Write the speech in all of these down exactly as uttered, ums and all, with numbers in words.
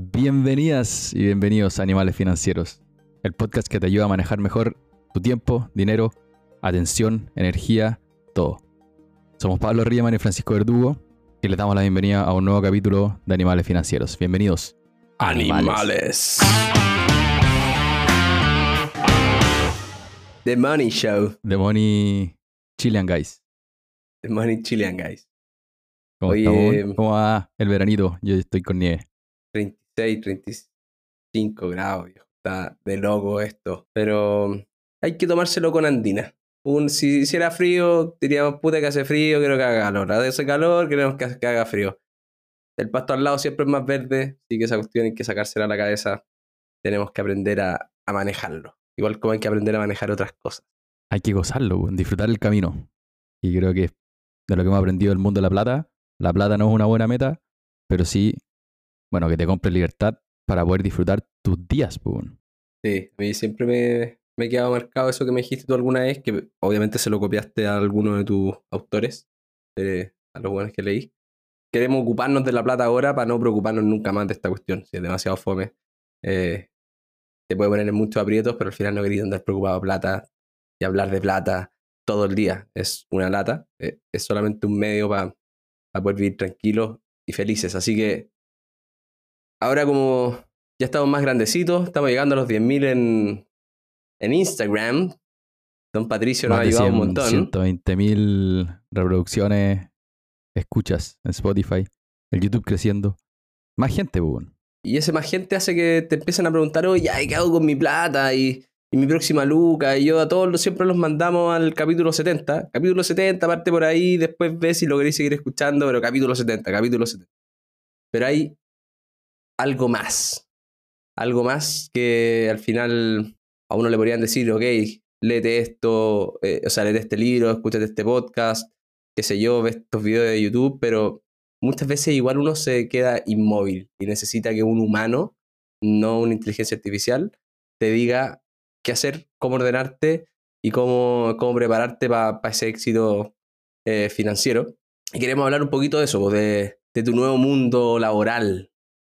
Bienvenidas y bienvenidos a Animales Financieros, el podcast que te ayuda a manejar mejor tu tiempo, dinero, atención, energía, todo. Somos Pablo Riemann y Francisco Verdugo y les damos la bienvenida a un nuevo capítulo de Animales Financieros. Bienvenidos. Animales. The Money Show. The Money Chilean Guys. The Money Chilean Guys. ¿Cómo Oye, estamos? ¿Cómo va el veranito? Yo estoy con nieve. treinta y seis, treinta y cinco grados, viejo. Está de loco esto. Pero hay que tomárselo con andina. Un, si hiciera frío, diríamos, puta que hace frío, quiero que haga calor. Hace calor, queremos que, que haga frío. El pasto al lado siempre es más verde, así que esa cuestión hay que sacársela a la cabeza. Tenemos que aprender a, a manejarlo. Igual como hay que aprender a manejar otras cosas. Hay que gozarlo, disfrutar el camino. Y creo que de lo que hemos aprendido del mundo de la plata, la plata no es una buena meta, pero sí, bueno, que te compres libertad para poder disfrutar tus días, pues. Sí, a mí siempre me, me he quedado marcado eso que me dijiste tú alguna vez, que obviamente se lo copiaste a alguno de tus autores, de, a los buenos que leí. Queremos ocuparnos de la plata ahora para no preocuparnos nunca más de esta cuestión. Si es demasiado fome, eh, te puede poner en muchos aprietos, pero al final no queréis andar preocupado de plata y hablar de plata todo el día. Es una lata, eh, es solamente un medio para pa poder vivir tranquilos y felices. Así que ahora como ya estamos más grandecitos, estamos llegando a los diez mil en, en Instagram. Don Patricio nos ha ayudado un montón. ciento veinte mil reproducciones, escuchas en Spotify, el YouTube creciendo. Más gente, pues. Y ese más gente hace que te empiecen a preguntar, oye, ¿qué hago con mi plata? Y, y mi próxima luca. Y yo a todos los, siempre los mandamos al capítulo setenta. Capítulo setenta, parte por ahí, después ves si lo queréis seguir escuchando, pero capítulo setenta, capítulo setenta. Pero hay algo más. Algo más que al final a uno le podrían decir, ok, léete esto, eh, o sea, léete este libro, escúchate este podcast, qué sé yo, ves estos videos de YouTube, pero muchas veces igual uno se queda inmóvil y necesita que un humano, no una inteligencia artificial, te diga qué hacer, cómo ordenarte y cómo, cómo prepararte para pa ese éxito eh, financiero. Y queremos hablar un poquito de eso, de, de tu nuevo mundo laboral.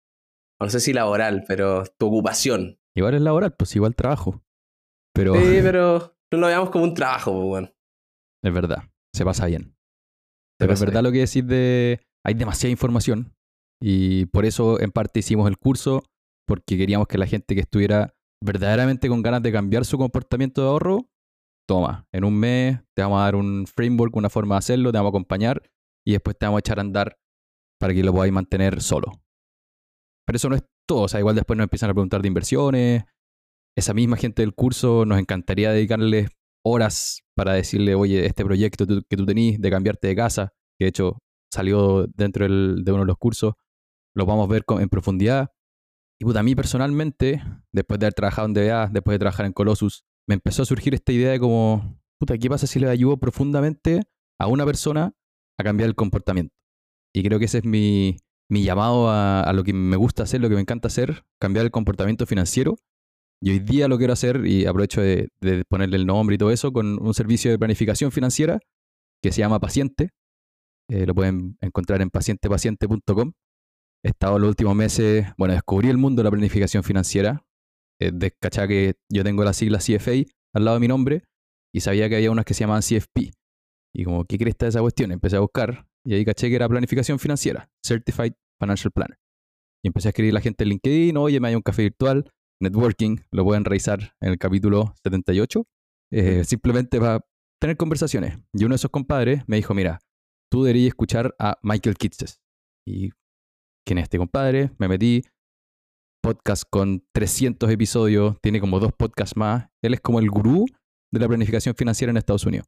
No sé si laboral, pero tu ocupación. Igual es laboral, pues igual trabajo. Pero Sí, pero no lo veamos como un trabajo, pues, bueno. Es verdad, se pasa bien. Se Pero pasa es verdad bien. lo que decís de... Hay demasiada información y por eso en parte hicimos el curso, porque queríamos que la gente que estuviera verdaderamente con ganas de cambiar su comportamiento de ahorro, toma, en un mes te vamos a dar un framework, una forma de hacerlo, te vamos a acompañar y después te vamos a echar a andar para que lo podáis mantener solo. Pero eso no es todo, o sea, igual después nos empiezan a preguntar de inversiones. Esa misma gente del curso nos encantaría dedicarles horas para decirle, oye, este proyecto tú, que tú tenís de cambiarte de casa, que de hecho salió dentro del, de uno de los cursos, lo vamos a ver con, en profundidad. Y puta, a mí personalmente, después de haber trabajado en D B A, después de trabajar en Colossus, me empezó a surgir esta idea de como, puta, ¿qué pasa si le ayudo profundamente a una persona a cambiar el comportamiento? Y creo que ese es mi, mi llamado a, a lo que me gusta hacer, lo que me encanta hacer, cambiar el comportamiento financiero. Y hoy día lo quiero hacer, y aprovecho de, de ponerle el nombre y todo eso, con un servicio de planificación financiera que se llama Paciente. Eh, lo pueden encontrar en paciente paciente punto com. He estado los últimos meses, bueno, descubrí el mundo de la planificación financiera. Eh, de cachá que yo tengo la sigla C F A al lado de mi nombre y sabía que había unas que se llamaban C F P. Y como, ¿qué crees de esa cuestión? Empecé a buscar y ahí caché que era planificación financiera, Certified Financial Planner. Y empecé a escribir a la gente en LinkedIn, oye, me hay un café virtual, networking, lo pueden revisar en el capítulo setenta y ocho, eh, simplemente para tener conversaciones. Y uno de esos compadres me dijo, mira, tú deberías escuchar a Michael Kitces. Y ¿quién es este compadre? Me metí, podcast con trescientos episodios, tiene como dos podcasts más. Él es como el gurú de la planificación financiera en Estados Unidos.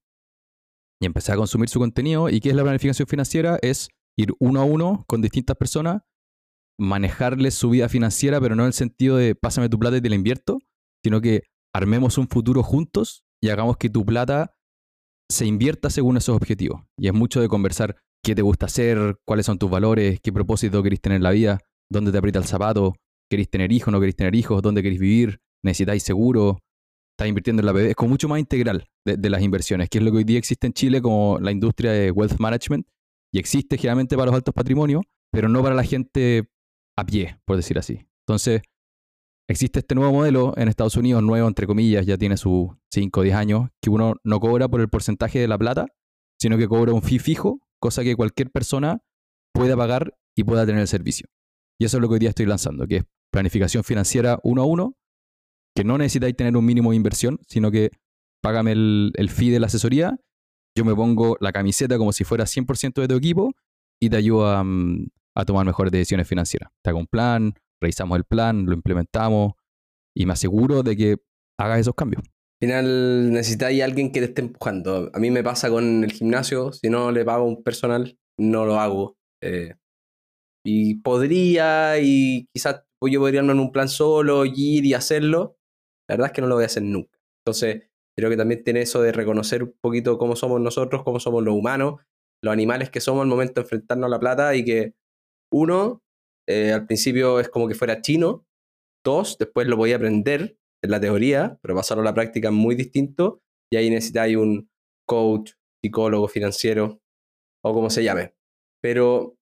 Y empecé a consumir su contenido. ¿Y qué es la planificación financiera? Es ir uno a uno con distintas personas, manejarles su vida financiera, pero no en el sentido de pásame tu plata y te la invierto, sino que armemos un futuro juntos y hagamos que tu plata se invierta según esos objetivos. Y es mucho de conversar qué te gusta hacer, cuáles son tus valores, qué propósito querés tener en la vida, dónde te aprieta el zapato, querés tener hijos, no querés tener hijos, dónde querés vivir, necesitáis seguro, estás invirtiendo en la P B. Es como mucho más integral de, de las inversiones, que es lo que hoy día existe en Chile como la industria de wealth management, y existe generalmente para los altos patrimonios, pero no para la gente a pie, por decir así. Entonces, existe este nuevo modelo en Estados Unidos, nuevo entre comillas, ya tiene sus cinco o diez años, que uno no cobra por el porcentaje de la plata, sino que cobra un fee fijo, cosa que cualquier persona pueda pagar y pueda tener el servicio. Y eso es lo que hoy día estoy lanzando, que es planificación financiera uno a uno, que no necesitáis tener un mínimo de inversión, sino que págame el, el fee de la asesoría, yo me pongo la camiseta como si fuera cien por ciento de tu equipo y te ayudo a, a tomar mejores decisiones financieras. Te hago un plan, revisamos el plan, lo implementamos y me aseguro de que hagas esos cambios. Al final necesitáis a alguien que te esté empujando. A mí me pasa con el gimnasio, si no le pago un personal, no lo hago. Eh, y podría, y quizás yo podría armar un plan solo, ir y hacerlo. La verdad es que no lo voy a hacer nunca. Entonces, creo que también tiene eso de reconocer un poquito cómo somos nosotros, cómo somos los humanos, los animales que somos al momento de enfrentarnos a la plata y que uno, eh, al principio es como que fuera chino, dos, después lo voy a aprender en la teoría, pero pasarlo a la práctica es muy distinto y ahí necesitáis un coach, psicólogo, financiero o como se llame. Pero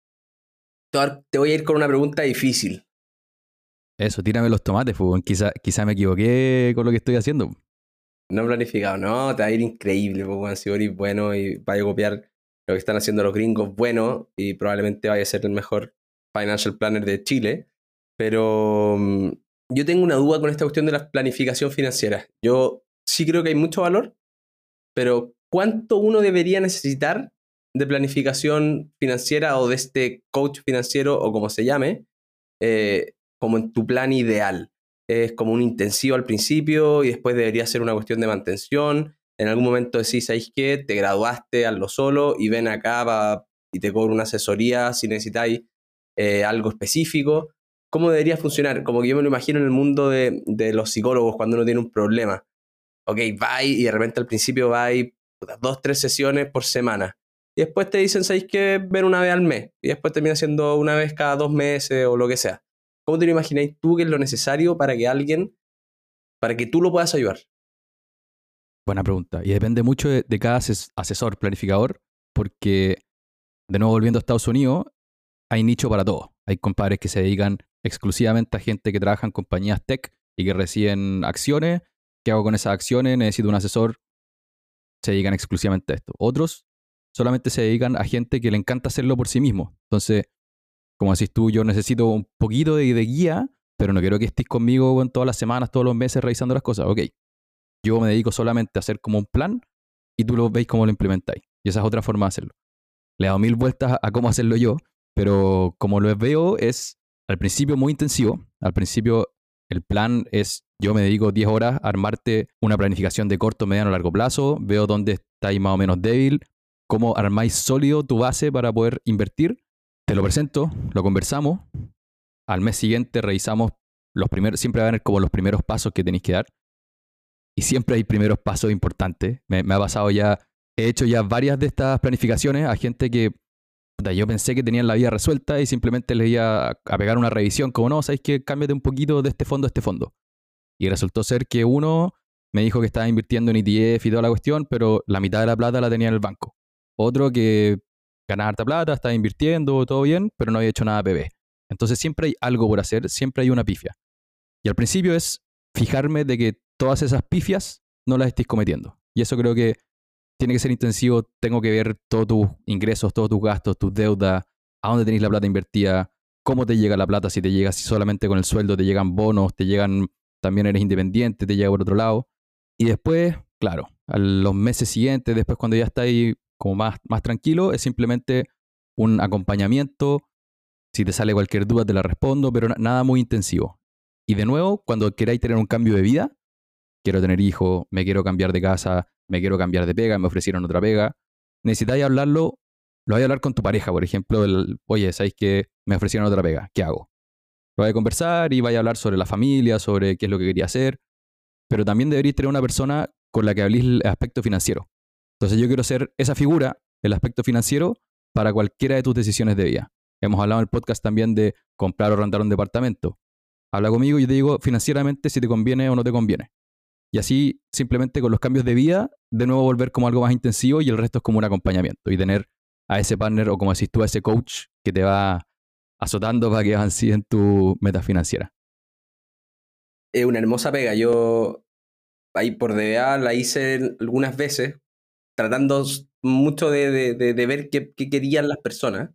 te voy a ir con una pregunta difícil. Eso, tírame los tomates, pues. Quizá, quizá me equivoqué con lo que estoy haciendo. No planificado, no, te va a ir increíble, pues, si eres bueno y vaya a copiar lo que están haciendo los gringos, bueno, y probablemente vaya a ser el mejor financial planner de Chile. Pero um, yo tengo una duda con esta cuestión de la planificación financiera. Yo sí creo que hay mucho valor, pero ¿cuánto uno debería necesitar de planificación financiera o de este coach financiero o como se llame, eh, como en tu plan ideal? Es como un intensivo al principio y después debería ser una cuestión de mantención. En algún momento decís, ¿sabéis qué? Te graduaste, hazlo solo y ven acá pa, y te cobro una asesoría si necesitáis eh, algo específico. ¿Cómo debería funcionar? Como que yo me lo imagino en el mundo de, de los psicólogos cuando uno tiene un problema. Ok, va y de repente al principio va y dos, tres sesiones por semana. Y después te dicen, ¿sabéis qué? Ven una vez al mes. Y después termina siendo una vez cada dos meses o lo que sea. ¿Cómo te lo imagináis tú que es lo necesario para que alguien, para que tú lo puedas ayudar? Buena pregunta. Y depende mucho de, de cada asesor, planificador, porque, de nuevo volviendo a Estados Unidos, hay nicho para todo. Hay compadres que se dedican exclusivamente a gente que trabaja en compañías tech y que reciben acciones. ¿Qué hago con esas acciones? Necesito un asesor. Se dedican exclusivamente a esto. Otros solamente se dedican a gente que le encanta hacerlo por sí mismo. Entonces, como decís tú, yo necesito un poquito de, de guía, pero no quiero que estés conmigo en todas las semanas, todos los meses revisando las cosas. Ok, yo me dedico solamente a hacer como un plan y tú lo veis cómo lo implementáis. Y esa es otra forma de hacerlo. Le he dado mil vueltas a, a cómo hacerlo yo, pero como lo veo es al principio muy intensivo. Al principio el plan es, yo me dedico diez horas a armarte una planificación de corto, mediano, largo plazo, veo dónde estáis más o menos débil, cómo armáis sólido tu base para poder invertir. Te lo presento, lo conversamos. Al mes siguiente revisamos los primeros, siempre van a haber como los primeros pasos que tenéis que dar. Y siempre hay primeros pasos importantes. Me, me ha pasado ya, he hecho ya varias de estas planificaciones a gente que puta, yo pensé que tenían la vida resuelta y simplemente les iba a, a pegar una revisión, como no, ¿sabéis qué? Cámbiate un poquito de este fondo a este fondo. Y resultó ser que uno me dijo que estaba invirtiendo en E T F y toda la cuestión, pero la mitad de la plata la tenía en el banco. Otro que ganaba harta plata, estaba invirtiendo, todo bien, pero no había hecho nada P B. Entonces siempre hay algo por hacer, siempre hay una pifia. Y al principio es fijarme de que todas esas pifias no las estéis cometiendo. Y eso creo que tiene que ser intensivo. Tengo que ver todos tus ingresos, todos tus gastos, tus deudas, a dónde tenéis la plata invertida, cómo te llega la plata, si te llega si solamente con el sueldo, te llegan bonos, te llegan, también eres independiente, te llega por otro lado. Y después, claro, a los meses siguientes, después cuando ya estáis como más, más tranquilo, es simplemente un acompañamiento. Si te sale cualquier duda te la respondo, pero nada muy intensivo. Y de nuevo, cuando queráis tener un cambio de vida, quiero tener hijos, me quiero cambiar de casa, me quiero cambiar de pega, me ofrecieron otra pega, necesitáis hablarlo, lo vais a hablar con tu pareja, por ejemplo, el, oye, ¿sabéis que me ofrecieron otra pega? ¿Qué hago? Lo vais a conversar y vais a hablar sobre la familia, sobre qué es lo que quería hacer, pero también deberíais tener una persona con la que habléis el aspecto financiero. Entonces yo quiero ser esa figura, el aspecto financiero, para cualquiera de tus decisiones de vida. Hemos hablado en el podcast también de comprar o rentar un departamento. Habla conmigo y yo te digo financieramente si te conviene o no te conviene. Y así, simplemente con los cambios de vida, de nuevo volver como algo más intensivo y el resto es como un acompañamiento. Y tener a ese partner o como decís tú, a ese coach que te va azotando para que avances en tu meta financiera. Es una hermosa pega. Yo ahí por D B A la hice algunas veces, tratando mucho de, de, de, de ver qué, qué, querían las personas.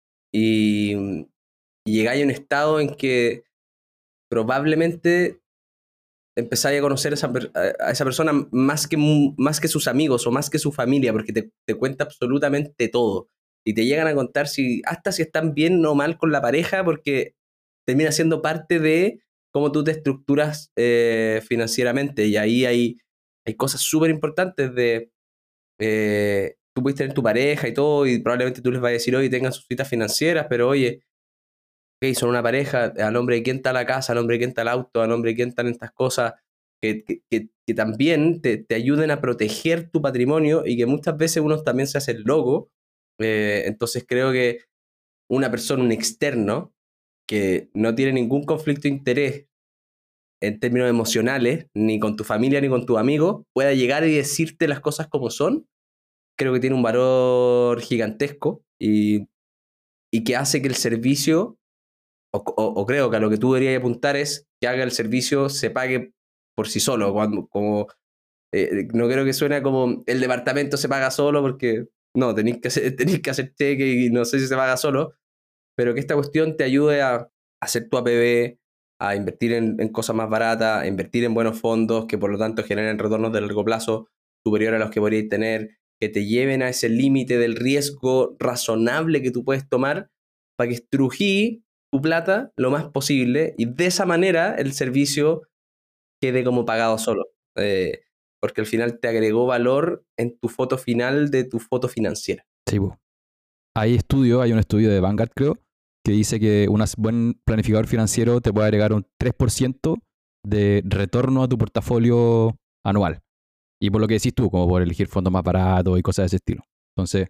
Y, y llegáis a un estado en que probablemente empezáis a conocer a esa, a esa persona más que, más que sus amigos o más que su familia, porque te, te cuenta absolutamente todo. Y te llegan a contar si, hasta si están bien o mal con la pareja, porque termina siendo parte de cómo tú te estructuras eh, financieramente. Y ahí hay, hay cosas súper importantes de... Eh, tú puedes tener tu pareja y todo, y probablemente tú les vas a decir, oye, tengan sus citas financieras, pero oye, okay, son una pareja, al nombre de quién está la casa, al nombre de quién está el auto, al nombre de quién están estas cosas, que, que, que, que también te, te ayuden a proteger tu patrimonio y que muchas veces uno también se hace el loco. Eh, entonces creo que una persona, un externo, que no tiene ningún conflicto de interés en términos emocionales, ni con tu familia ni con tus amigos, pueda llegar y decirte las cosas como son, creo que tiene un valor gigantesco y, y que hace que el servicio, o, o, o creo que a lo que tú deberías apuntar es que haga el servicio, se pague por sí solo, cuando, como, eh, no creo que suene como el departamento se paga solo, porque no, tenéis que hacer, tenéis que hacer cheque y no sé si se paga solo, pero que esta cuestión te ayude a hacer tu A P B, a invertir en, en cosas más baratas, a invertir en buenos fondos que por lo tanto generen retornos de largo plazo superior a los que podríais tener, que te lleven a ese límite del riesgo razonable que tú puedes tomar para que estrují tu plata lo más posible y de esa manera el servicio quede como pagado solo. Eh, porque al final te agregó valor en tu foto final de tu foto financiera. Sí, pues. Hay estudio, hay un estudio de Vanguard, creo, que dice que un buen planificador financiero te puede agregar un tres por ciento de retorno a tu portafolio anual. Y por lo que decís tú, como por elegir fondos más baratos y cosas de ese estilo. Entonces,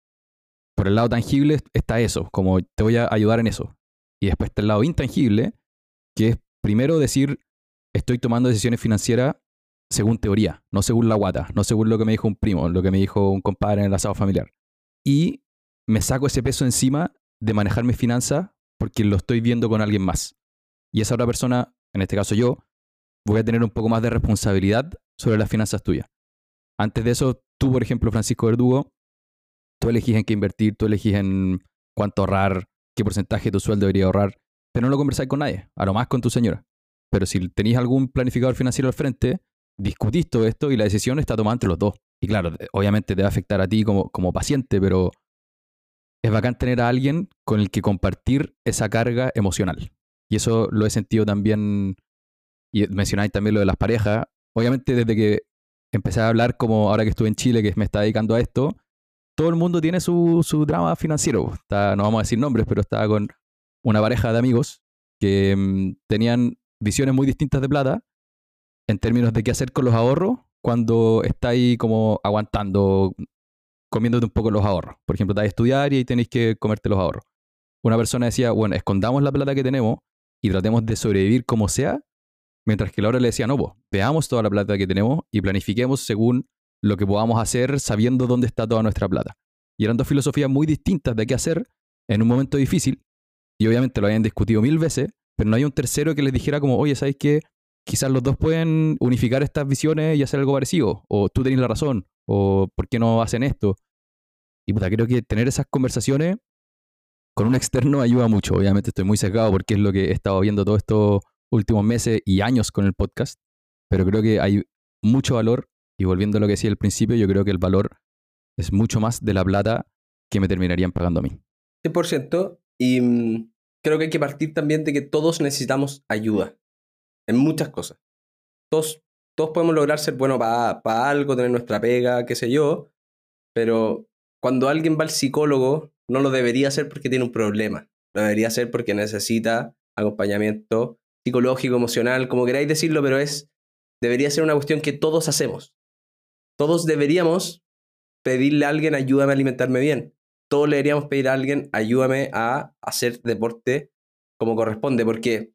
por el lado tangible está eso, como te voy a ayudar en eso. Y después está el lado intangible, que es primero decir, estoy tomando decisiones financieras según teoría, no según la guata, no según lo que me dijo un primo, lo que me dijo un compadre en el asado familiar. Y me saco ese peso encima de manejar mis finanzas porque lo estoy viendo con alguien más. Y esa otra persona, en este caso yo, voy a tener un poco más de responsabilidad sobre las finanzas tuyas. Antes de eso, tú, por ejemplo, Francisco Verdugo, tú elegís en qué invertir, tú elegís en cuánto ahorrar, qué porcentaje de tu sueldo debería ahorrar, pero no lo conversáis con nadie, a lo más con tu señora. Pero si tenéis algún planificador financiero al frente, discutís todo esto y la decisión está tomada entre los dos. Y claro, obviamente te va a afectar a ti como, como paciente, pero es bacán tener a alguien con el que compartir esa carga emocional. Y eso lo he sentido también, y mencionáis también lo de las parejas. Obviamente desde que empecé a hablar, como ahora que estuve en Chile, que me está dedicando a esto, todo el mundo tiene su, su drama financiero. Está, no vamos a decir nombres, pero estaba con una pareja de amigos que mmm, tenían visiones muy distintas de plata en términos de qué hacer con los ahorros cuando estáis como aguantando, comiéndote un poco los ahorros. Por ejemplo, estáis a estudiar y tenéis que comerte los ahorros. Una persona decía, bueno, escondamos la plata que tenemos y tratemos de sobrevivir como sea, mientras que la otra le decía, no, pues, veamos toda la plata que tenemos y planifiquemos según lo que podamos hacer sabiendo dónde está toda nuestra plata. Y eran dos filosofías muy distintas de qué hacer en un momento difícil, y obviamente lo habían discutido mil veces, pero no hay un tercero que les dijera como, oye, ¿sabes qué? Quizás los dos pueden unificar estas visiones y hacer algo parecido, o tú tenés la razón, o ¿por qué no hacen esto? Y puta, creo que tener esas conversaciones con un externo ayuda mucho. Obviamente estoy muy sesgado porque es lo que he estado viendo todos estos últimos meses y años con el podcast, pero creo que hay mucho valor, y volviendo a lo que decía al principio, yo creo que el valor es mucho más de la plata que me terminarían pagando a mí. cien por ciento. Y mmm, creo que hay que partir también de que todos necesitamos ayuda en muchas cosas. Todos, todos podemos lograr ser buenos para pa algo, tener nuestra pega, qué sé yo, pero cuando alguien va al psicólogo, no lo debería hacer porque tiene un problema. Lo debería hacer porque necesita acompañamiento psicológico, emocional, como queráis decirlo, pero es debería ser una cuestión que todos hacemos. Todos deberíamos pedirle a alguien, ayúdame a alimentarme bien. Todos le deberíamos pedir a alguien, ayúdame a hacer deporte como corresponde, porque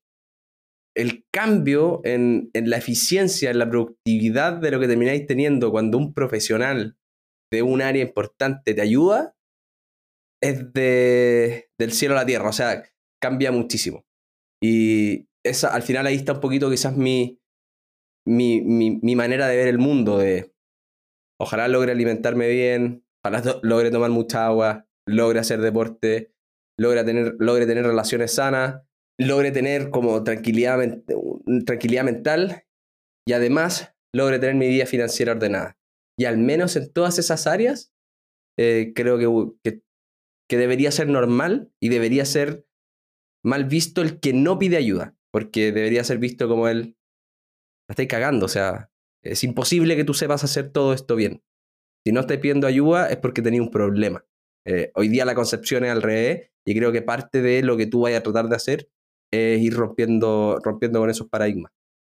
el cambio en, en la eficiencia, en la productividad de lo que termináis teniendo cuando un profesional de un área importante te ayuda, es de, del cielo a la tierra, o sea, cambia muchísimo. Y esa, al final ahí está un poquito quizás mi, mi, mi, mi manera de ver el mundo, de ojalá logre alimentarme bien, ojalá to- logre tomar mucha agua, logre hacer deporte, logre tener, logre tener relaciones sanas, logre tener como tranquilidad, men- tranquilidad mental y además logre tener mi vida financiera ordenada. Y al menos en todas esas áreas, eh, creo que, que, que debería ser normal y debería ser mal visto el que no pide ayuda, porque debería ser visto como el, la estáis cagando, o sea, es imposible que tú sepas hacer todo esto bien. Si no estáis pidiendo ayuda es porque tenéis un problema. Eh, hoy día la concepción es al revés y creo que parte de lo que tú vayas a tratar de hacer es ir rompiendo, rompiendo con esos paradigmas.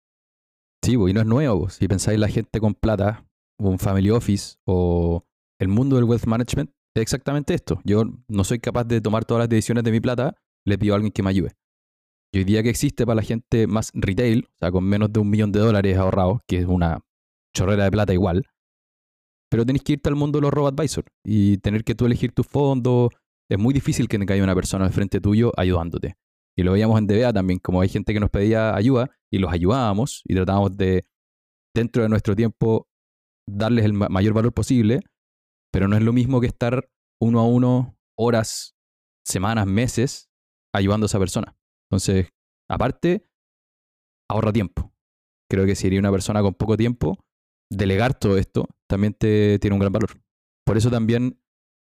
Sí, pues, y no es nuevo, pues. Si pensáis la gente con plata, o un family office, o el mundo del wealth management, es exactamente esto. Yo no soy capaz de tomar todas las decisiones de mi plata, le pido a alguien que me ayude. Y hoy día que existe para la gente más retail, o sea, con menos de un millón de dólares ahorrados, que es una chorrera de plata igual, pero tenés que irte al mundo de los robo-advisor y tener que tú elegir tus fondos. Es muy difícil que te haya una persona al frente tuyo ayudándote. Y lo veíamos en D B A también, como hay gente que nos pedía ayuda y los ayudábamos y tratábamos de, dentro de nuestro tiempo, darles el mayor valor posible, pero no es lo mismo que estar uno a uno, horas, semanas, meses, ayudando a esa persona. Entonces, aparte, ahorra tiempo. Creo que si eres una persona con poco tiempo, delegar todo esto también te tiene un gran valor. Por eso también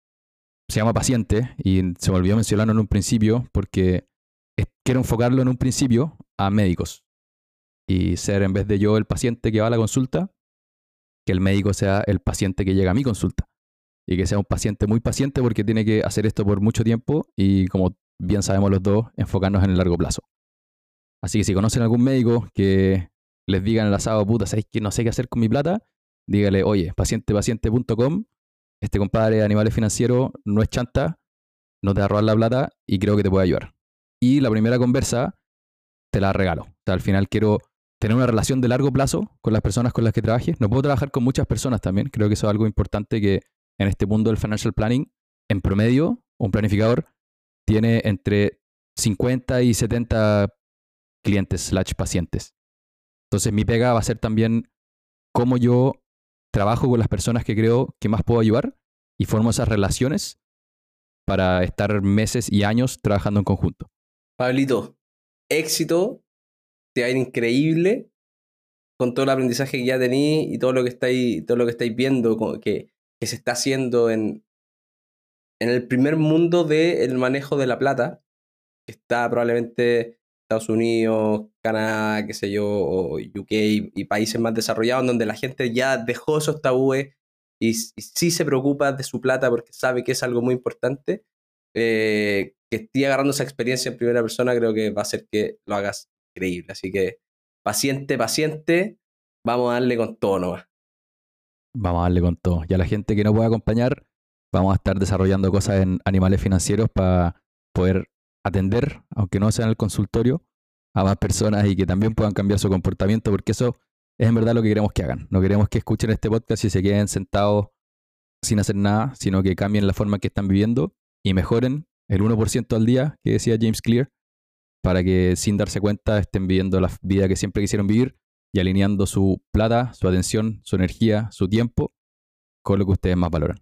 se llama paciente y se me olvidó mencionarlo en un principio porque quiero enfocarlo en un principio a médicos y ser en vez de yo el paciente que va a la consulta, que el médico sea el paciente que llega a mi consulta y que sea un paciente muy paciente porque tiene que hacer esto por mucho tiempo y como bien sabemos los dos, enfocarnos en el largo plazo. Así que si conocen a algún médico que les diga en el asado, puta, ¿sabes que no sé qué hacer con mi plata? Dígale, oye, paciente paciente punto com, este compadre de animales financieros no es chanta, no te va a robar la plata y creo que te puede ayudar. Y la primera conversa te la regalo. O sea, al final quiero tener una relación de largo plazo con las personas con las que trabajes. No puedo trabajar con muchas personas también. Creo que eso es algo importante que en este mundo del financial planning, en promedio, un planificador tiene entre cincuenta y setenta clientes slash pacientes. Entonces mi pega va a ser también cómo yo trabajo con las personas que creo que más puedo ayudar y formo esas relaciones para estar meses y años trabajando en conjunto. Pablito, éxito, te va a ir increíble con todo el aprendizaje que ya tenéis y todo lo que estáis, todo lo que estáis viendo que, que se está haciendo en, en el primer mundo del manejo de la plata, que está probablemente Estados Unidos, Canadá, qué sé yo, o U K y países más desarrollados, donde la gente ya dejó esos tabúes y, y sí se preocupa de su plata porque sabe que es algo muy importante. Eh, que esté agarrando esa experiencia en primera persona, creo que va a hacer que lo hagas increíble. Así que paciente, paciente, vamos a darle con todo nomás. Vamos a darle con todo. Y a la gente que no pueda acompañar, vamos a estar desarrollando cosas en animales financieros para poder atender, aunque no sea en el consultorio, a más personas y que también puedan cambiar su comportamiento, porque eso es en verdad lo que queremos que hagan. No queremos que escuchen este podcast y se queden sentados sin hacer nada, sino que cambien la forma en que están viviendo y mejoren el uno por ciento al día, que decía James Clear, para que sin darse cuenta estén viviendo la vida que siempre quisieron vivir y alineando su plata, su atención, su energía, su tiempo con lo que ustedes más valoran.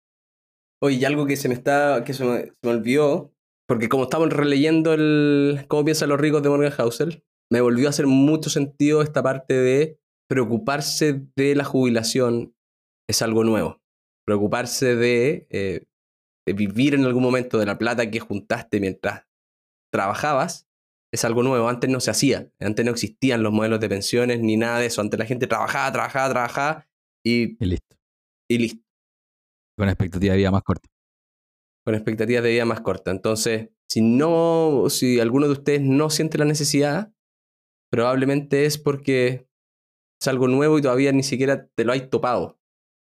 Oye, y algo que se me está, que se me, se me olvidó, porque como estamos releyendo el cómo piensan los ricos de Morgan Housel, me volvió a hacer mucho sentido esta parte de preocuparse de la jubilación es algo nuevo. Preocuparse de, eh, de vivir en algún momento de la plata que juntaste mientras trabajabas es algo nuevo. Antes no se hacía. Antes no existían los modelos de pensiones ni nada de eso. Antes la gente trabajaba, trabajaba, trabajaba y, Y listo. y listo. Con expectativa de vida más corta. Con expectativas de vida más cortas. Entonces, si no, si alguno de ustedes no siente la necesidad, probablemente es porque es algo nuevo y todavía ni siquiera te lo hay topado.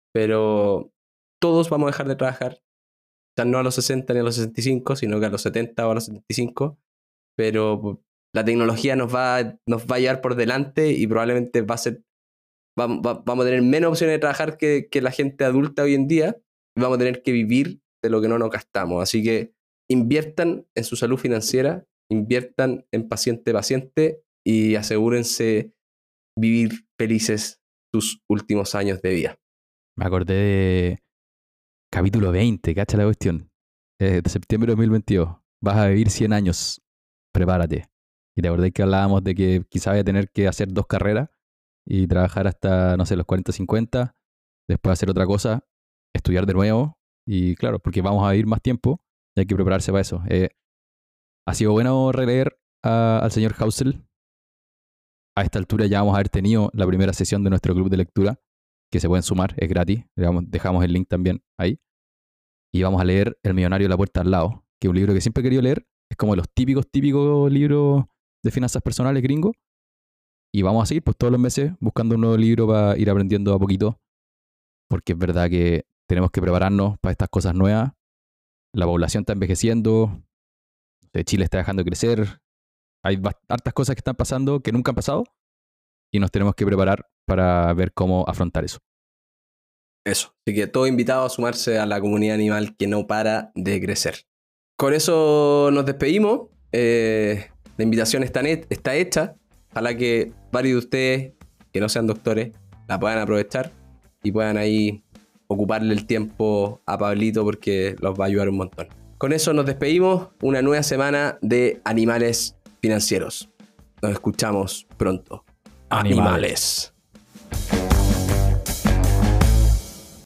Pero todos vamos a dejar de trabajar. O sea, no a los sesenta ni a los sesenta y cinco, sino que a los setenta o a los setenta y cinco. Pero la tecnología nos va, nos va a llevar por delante y probablemente va a ser, va, va, vamos a tener menos opciones de trabajar que, que la gente adulta hoy en día y vamos a tener que vivir de lo que no nos gastamos. Así que inviertan en su salud financiera, inviertan en paciente paciente y asegúrense vivir felices sus últimos años de vida. Me acordé de capítulo veinte, cacha la cuestión. Eh, de septiembre de dos mil veintidós. Vas a vivir cien años. Prepárate. Y te acordé que hablábamos de que quizás voy a tener que hacer dos carreras y trabajar hasta, no sé, los cuarenta, cincuenta. Después hacer otra cosa, estudiar de nuevo. Y claro, porque vamos a vivir más tiempo y hay que prepararse para eso. Eh, ha sido bueno releer a, al señor Housel. A esta altura ya vamos a haber tenido la primera sesión de nuestro club de lectura, que se pueden sumar, es gratis. Dejamos el link también ahí. Y vamos a leer El millonario de la puerta al lado, que es un libro que siempre he querido leer. Es como de los típicos, típicos libros de finanzas personales gringos. Y vamos a seguir pues todos los meses buscando un nuevo libro para ir aprendiendo a poquito. Porque es verdad que tenemos que prepararnos para estas cosas nuevas. La población está envejeciendo. Chile está dejando de crecer. Hay hartas cosas que están pasando que nunca han pasado. Y nos tenemos que preparar para ver cómo afrontar eso. Eso. Así que todo invitado a sumarse a la comunidad animal que no para de crecer. Con eso nos despedimos. Eh, la invitación está, net, está hecha. Ojalá que varios de ustedes que no sean doctores la puedan aprovechar y puedan ahí ocuparle el tiempo a Pablito porque los va a ayudar un montón. Con eso nos despedimos. Una nueva semana de Animales Financieros. Nos escuchamos pronto. Animales. Animales.